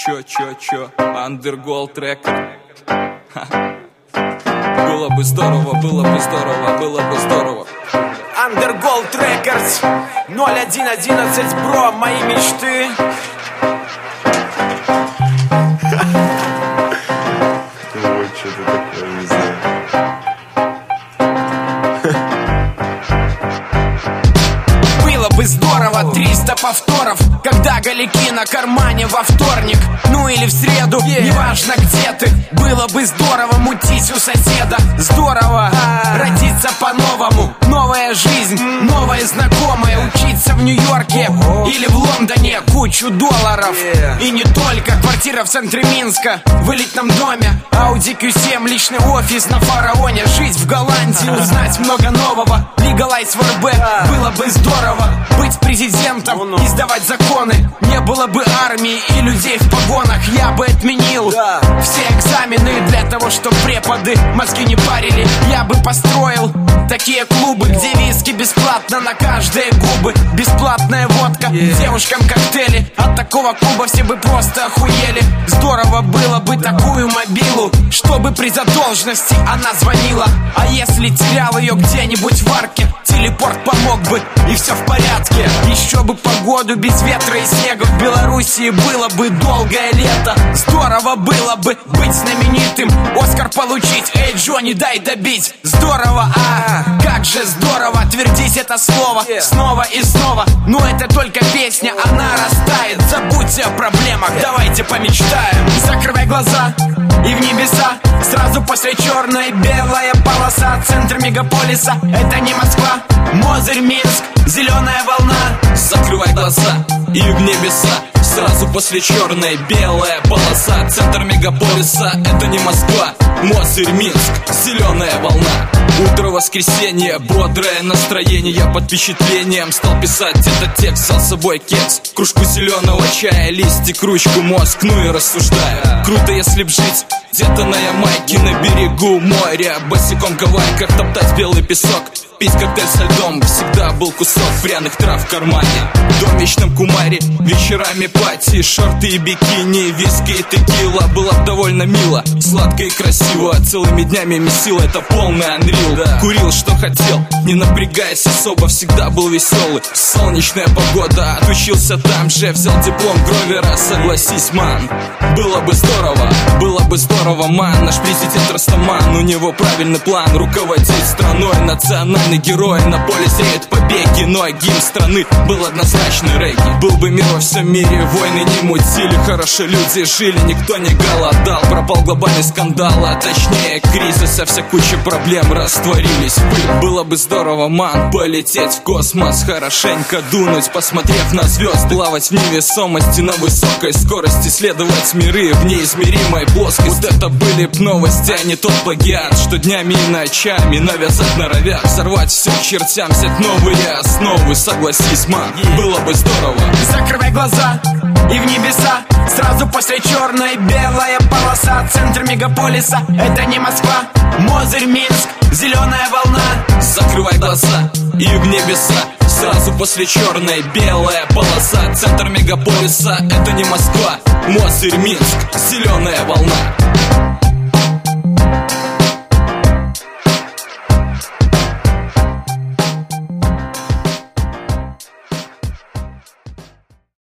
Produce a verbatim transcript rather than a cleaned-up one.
чё, чё, чё, Undergold трек. Было бы здорово, было бы здорово, было бы здорово. Undergold Records ноль один одиннадцать, бро, мои мечты. Ой, что-то такое, не знаю. Было бы здорово, триста повторов, когда галики на кармане во вторник, ну или в среду, yeah. Неважно где ты. Было бы здорово мутить у соседа. Здорово а, родиться по-новому. Новая жизнь, новые знакомые. Учиться в Нью-Йорке или в Лондоне. Кучу долларов, yeah. И не только. Квартира в центре Минска, в элитном доме. Audi кью семь, личный офис на Фараоне. Жить в Голландии, узнать много нового. Legalize в эр бэ, было бы здорово. Быть президентом, издавать законы. Не было бы армии и людей в погонах. Я бы отменил все экзамены для того, чтобы преподы мозги не парили. Я бы построил такие клубы, где виски бесплатно на каждые губы. Бесплатная водка, девушкам коктейли. От такого клуба все бы просто охуели. Здорово было бы такую мобилу, чтобы при задолженности она звонила. А если терял ее где-нибудь в арке, телепорт помог бы, и все в порядке. Еще бы погоду без ветра и снега. В Белоруссии было бы долгое лето. Здорово было бы быть знаменитым, Оскар получить. Эй, Джонни, дай добить. Здорово, а как же здорово твердить это слово снова и снова. Но это только песня, она растает. Забудьте о проблемах, давайте помечтаем. Закрывай глаза и в небеса. Сразу после черной белая полоса. Центр мегаполиса, это не Москва. Мозырь, Минск, зеленая волна. Закрывай глаза и в небеса. Сразу после черной белая полоса. Центр мегаполиса, это не Москва. Мозырь, Минск, зеленая волна. Утро воскресенье, бодрое настроение. Я под впечатлением стал писать этот текст. Взял с собой кекс, кружку зеленого чая, листик, ручку, мозг, ну и рассуждаю. Круто, если б жить где-то на Ямайке, на берегу моря, босиком в гавайках топтать белый песок, пить коктейль со льдом. Всегда был кусок пряных трав в кармане. Дом в вечном Кумаре, вечерами пати, шорты и бикини, виски и текила. Было б довольно мило, сладко и красиво. Целыми днями месил, это полный анрил, да. Курил, что хотел, не напрягаясь особо. Всегда был веселый, солнечная погода. Отучился там же, взял диплом Гровера. Согласись, ман, было бы здорово, было бы здорово, ман. Наш президент Растаман, у него правильный план. Руководить страной, национальный герой. На поле зреют побеги, но гимн страны был однозначный регги. Был бы мир во всем мире, войны не мутили. Хорошо люди жили, никто не голодал. Пропал глобальный скандал, а точнее кризис. А вся куча проблем растворились в пыль. Было бы здорово, ман, полететь в космос, хорошенько дунуть, посмотрев на звезды. Плавать в невесомости на высокой скорости, исследовать миры в неизмеримой плоскости. Вот это были б новости, а не тот плагиат, что днями и ночами навязать норовят. Взорвать все к чертям, взять новые основы. Согласись, ман, было бы здорово. Закрывай глаза и в небеса. Сразу после черной белая полоса. Центр мегаполиса, это не Москва. Мозырь, Минск, зеленая волна. Закрывай глаза и в небеса. Сразу после черной белая полоса. Центр мегаполиса, это не Москва. Мозырь, Минск, зеленая волна.